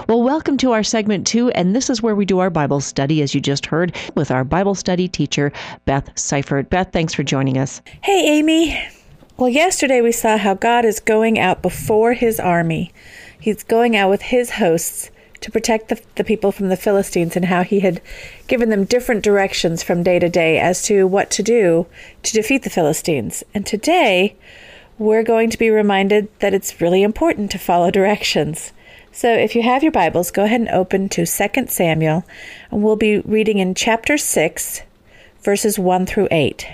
Well, welcome to our segment 2, and this is where we do our Bible study, as you just heard, with our Bible study teacher, Beth Seifert. Beth, thanks for joining us. Hey, Amy. Well, yesterday we saw how God is going out before his army. He's going out with his hosts to protect the people from the Philistines, and how he had given them different directions from day to day as to what to do to defeat the Philistines. And today, we're going to be reminded that it's really important to follow directions. So if you have your Bibles, go ahead and open to 2 Samuel, and we'll be reading in chapter 6, verses 1 through 8.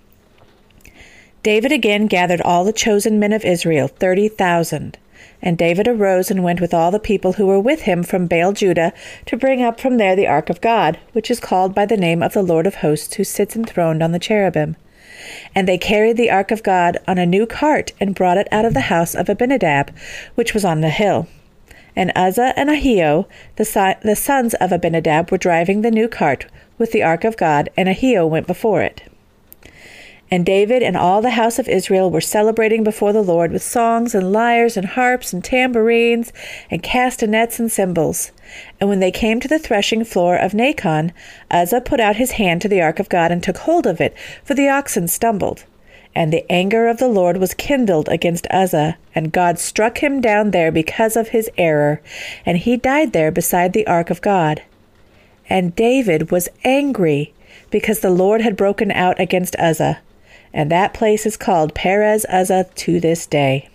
David again gathered all the chosen men of Israel, 30,000. And David arose and went with all the people who were with him from Baal Judah to bring up from there the ark of God, which is called by the name of the Lord of hosts, who sits enthroned on the cherubim. And they carried the ark of God on a new cart and brought it out of the house of Abinadab, which was on the hill. And Uzzah and Ahio, the sons of Abinadab, were driving the new cart with the ark of God, and Ahio went before it. And David and all the house of Israel were celebrating before the Lord with songs and lyres and harps and tambourines and castanets and cymbals. And when they came to the threshing floor of Nacon, Uzzah put out his hand to the ark of God and took hold of it, for the oxen stumbled. And the anger of the Lord was kindled against Uzzah, and God struck him down there because of his error, and he died there beside the ark of God. And David was angry because the Lord had broken out against Uzzah. And that place is called Perez Uzzah to this day.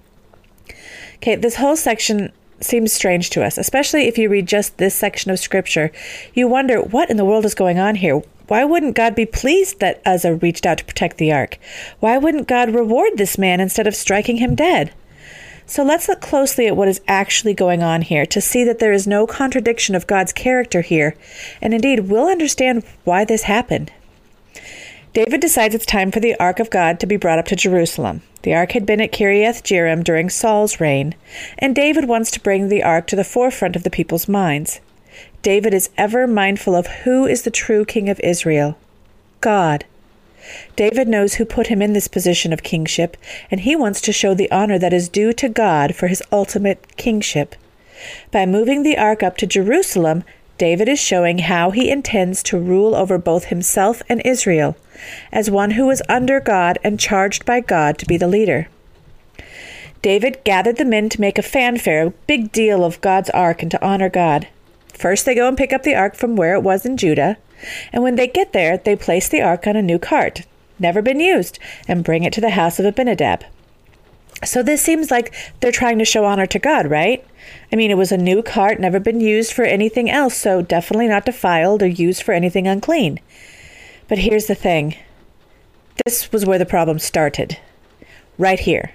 Okay, this whole section seems strange to us, especially if you read just this section of Scripture. You wonder, what in the world is going on here? Why wouldn't God be pleased that Uzzah reached out to protect the ark? Why wouldn't God reward this man instead of striking him dead? So let's look closely at what is actually going on here to see that there is no contradiction of God's character here, and indeed we'll understand why this happened. David decides it's time for the ark of God to be brought up to Jerusalem. The ark had been at Kiriath Jearim during Saul's reign, and David wants to bring the ark to the forefront of the people's minds. David is ever mindful of who is the true king of Israel: God. David knows who put him in this position of kingship, and he wants to show the honor that is due to God for his ultimate kingship. By moving the ark up to Jerusalem, David is showing how he intends to rule over both himself and Israel, as one who is under God and charged by God to be the leader. David gathered the men to make a fanfare, a big deal of God's ark, and to honor God. First, they go and pick up the ark from where it was in Judah, and when they get there, they place the ark on a new cart, never been used, and bring it to the house of Abinadab. So this seems like they're trying to show honor to God, right? I mean, it was a new cart, never been used for anything else, so definitely not defiled or used for anything unclean. But here's the thing. This was where the problem started. Right here.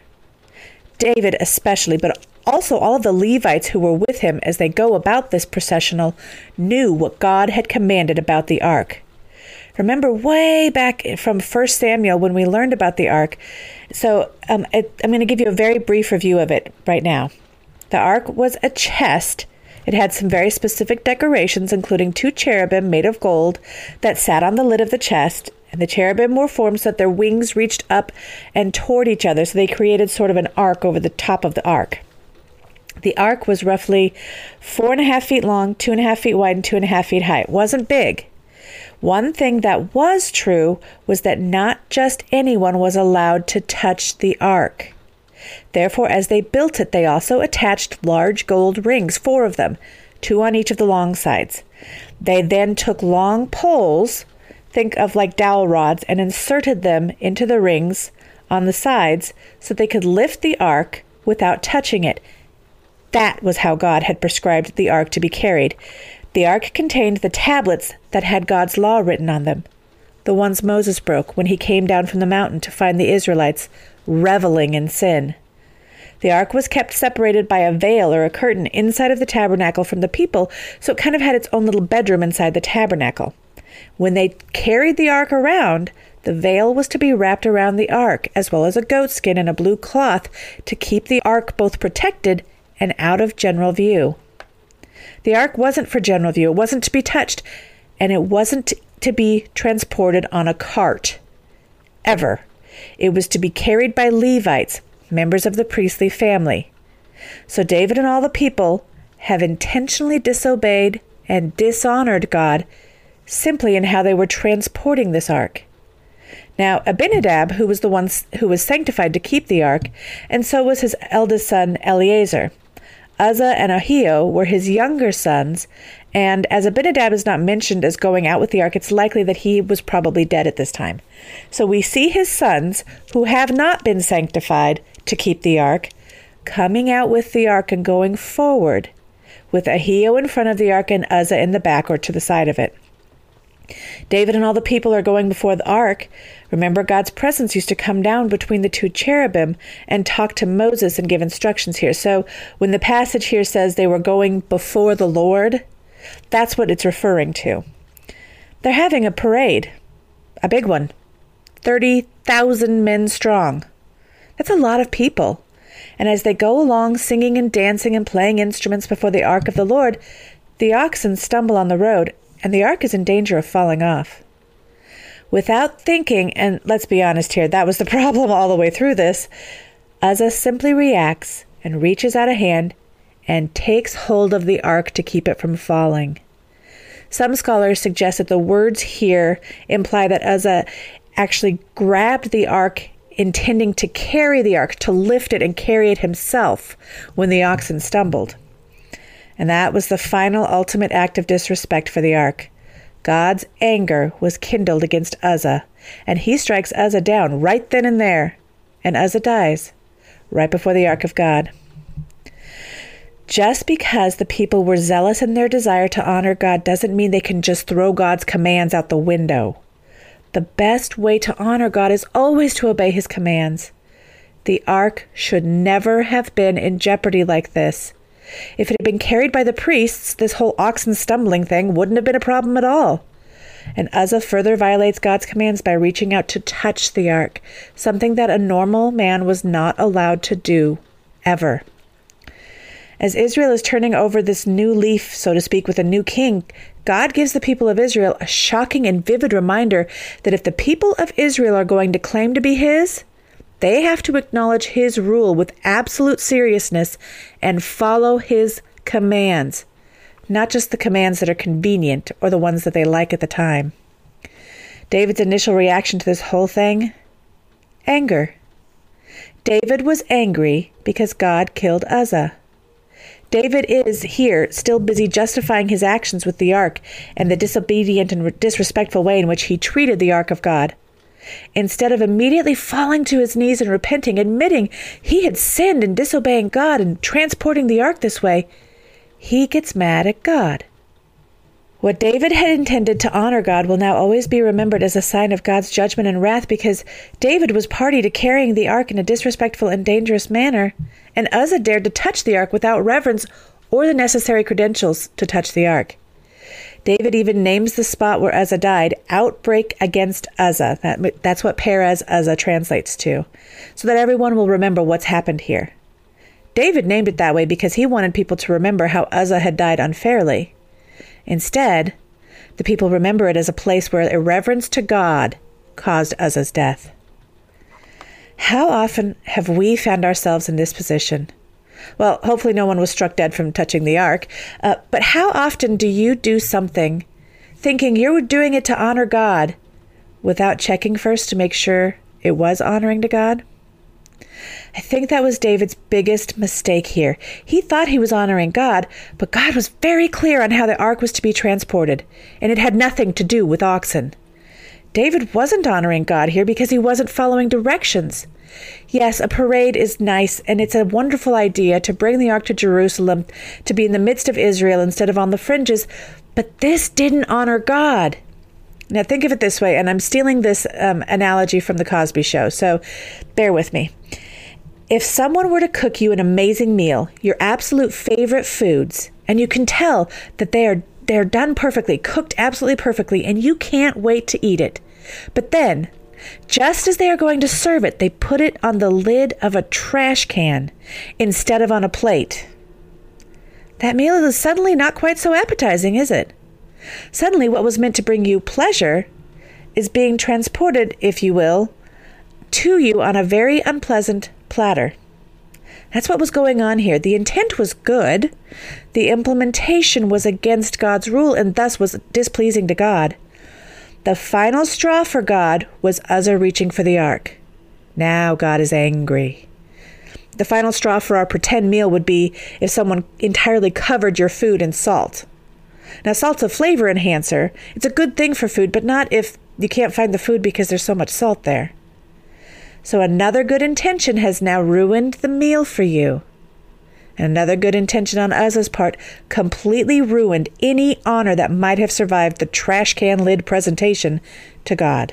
David especially, but also all of the Levites who were with him as they go about this processional, knew what God had commanded about the ark. Remember way back from 1 Samuel when we learned about the ark. So I'm going to give you a very brief review of it right now. The ark was a chest. It had some very specific decorations, including 2 cherubim made of gold that sat on the lid of the chest. And the cherubim were formed so that their wings reached up and toward each other, so they created sort of an arc over the top of the ark. The ark was roughly 4.5 feet long, 2.5 feet wide, and 2.5 feet high. It wasn't big. One thing that was true was that not just anyone was allowed to touch the ark. Therefore, as they built it, they also attached large gold rings, 4 of them, 2 on each of the long sides. They then took long poles, think of like dowel rods, and inserted them into the rings on the sides so they could lift the ark without touching it. That was how God had prescribed the ark to be carried. The ark contained the tablets that had God's law written on them, the ones Moses broke when he came down from the mountain to find the Israelites reveling in sin. The ark was kept separated by a veil or a curtain inside of the tabernacle from the people, so it kind of had its own little bedroom inside the tabernacle. When they carried the ark around, the veil was to be wrapped around the ark, as well as a goatskin and a blue cloth to keep the ark both protected and out of general view. The ark wasn't for general view. It wasn't to be touched, and it wasn't to be transported on a cart, ever. It was to be carried by Levites, members of the priestly family. So David and all the people have intentionally disobeyed and dishonored God simply in how they were transporting this ark. Now, Abinadab, who was the one who was sanctified to keep the ark, and so was his eldest son Eleazar. Uzzah and Ahio were his younger sons, and as Abinadab is not mentioned as going out with the ark, it's likely that he was probably dead at this time. So we see his sons, who have not been sanctified to keep the ark, coming out with the ark and going forward, with Ahio in front of the ark and Uzzah in the back or to the side of it. David and all the people are going before the ark. Remember, God's presence used to come down between the two cherubim and talk to Moses and give instructions here. So when the passage here says they were going before the Lord, that's what it's referring to. They're having a parade, a big one, 30,000 men strong. That's a lot of people. And as they go along singing and dancing and playing instruments before the ark of the Lord, the oxen stumble on the road, and the ark is in danger of falling off. Without thinking, and let's be honest here, that was the problem all the way through this, Uzzah simply reacts and reaches out a hand and takes hold of the ark to keep it from falling. Some scholars suggest that the words here imply that Uzzah actually grabbed the ark intending to carry the ark, to lift it and carry it himself when the oxen stumbled. And that was the final ultimate act of disrespect for the ark. God's anger was kindled against Uzzah, and he strikes Uzzah down right then and there, and Uzzah dies right before the ark of God. Just because the people were zealous in their desire to honor God doesn't mean they can just throw God's commands out the window. The best way to honor God is always to obey his commands. The ark should never have been in jeopardy like this. If it had been carried by the priests, this whole oxen stumbling thing wouldn't have been a problem at all. And Uzzah further violates God's commands by reaching out to touch the ark, something that a normal man was not allowed to do, ever. As Israel is turning over this new leaf, so to speak, with a new king, God gives the people of Israel a shocking and vivid reminder that if the people of Israel are going to claim to be his, they have to acknowledge his rule with absolute seriousness and follow his commands, not just the commands that are convenient or the ones that they like at the time. David's initial reaction to this whole thing? Anger. David was angry because God killed Uzzah. David is here still busy justifying his actions with the ark and the disobedient and disrespectful way in which he treated the ark of God. Instead of immediately falling to his knees and repenting, admitting he had sinned in disobeying God and transporting the ark this way, he gets mad at God. What David had intended to honor God will now always be remembered as a sign of God's judgment and wrath because David was party to carrying the ark in a disrespectful and dangerous manner, and Uzzah dared to touch the ark without reverence or the necessary credentials to touch the ark. David even names the spot where Uzzah died, Outbreak Against Uzzah. That's what Perez Uzzah translates to, so that everyone will remember what's happened here. David named it that way because he wanted people to remember how Uzzah had died unfairly. Instead, the people remember it as a place where irreverence to God caused Uzzah's death. How often have we found ourselves in this position? Well, hopefully no one was struck dead from touching the ark, but how often do you do something thinking you're doing it to honor God without checking first to make sure it was honoring to God? I think that was David's biggest mistake here. He thought he was honoring God, but God was very clear on how the ark was to be transported, and it had nothing to do with oxen. David wasn't honoring God here because he wasn't following directions. Yes, a parade is nice, and it's a wonderful idea to bring the ark to Jerusalem, to be in the midst of Israel instead of on the fringes, but this didn't honor God. Now think of it this way, and I'm stealing this analogy from The Cosby Show, so bear with me. If someone were to cook you an amazing meal, your absolute favorite foods, and you can tell that they're done perfectly, cooked absolutely perfectly, and you can't wait to eat it, but then just as they are going to serve it, they put it on the lid of a trash can instead of on a plate. That meal is suddenly not quite so appetizing, is it? Suddenly what was meant to bring you pleasure is being transported, if you will, to you on a very unpleasant platter. That's what was going on here. The intent was good. The implementation was against God's rule and thus was displeasing to God. The final straw for God was Uzzah reaching for the ark. Now God is angry. The final straw for our pretend meal would be if someone entirely covered your food in salt. Now, salt's a flavor enhancer. It's a good thing for food, but not if you can't find the food because there's so much salt there. So another good intention has now ruined the meal for you. And another good intention on Uzzah's part completely ruined any honor that might have survived the trash can lid presentation to God.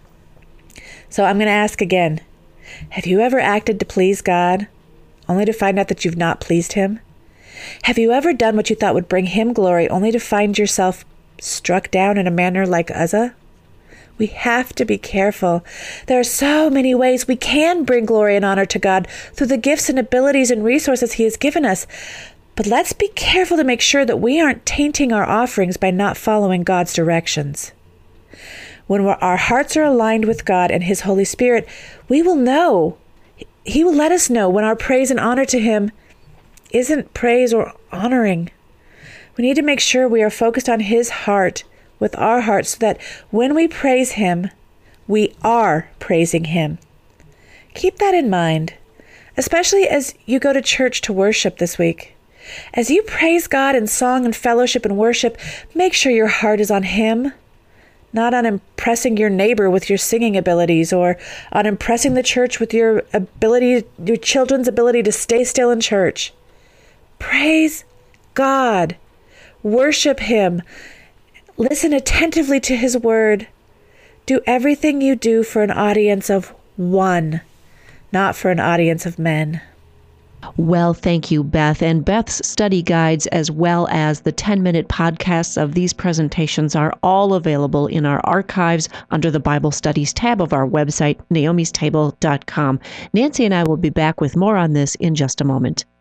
So I'm going to ask again, have you ever acted to please God, only to find out that you've not pleased Him? Have you ever done what you thought would bring Him glory, only to find yourself struck down in a manner like Uzzah? We have to be careful. There are so many ways we can bring glory and honor to God through the gifts and abilities and resources He has given us. But let's be careful to make sure that we aren't tainting our offerings by not following God's directions. When our hearts are aligned with God and His Holy Spirit, we will know. He will let us know when our praise and honor to Him isn't praise or honoring. We need to make sure we are focused on His heart with our hearts so that when we praise Him, we are praising Him. Keep that in mind, especially as you go to church to worship this week. As you praise God in song and fellowship and worship, make sure your heart is on Him, not on impressing your neighbor with your singing abilities or on impressing the church with your children's ability to stay still in church. Praise God. Worship Him. Listen attentively to His word. Do everything you do for an audience of one, not for an audience of men. Well, thank you, Beth. And Beth's study guides, as well as the 10-minute podcasts of these presentations, are all available in our archives under the Bible Studies tab of our website, naomistable.com. Nancy and I will be back with more on this in just a moment.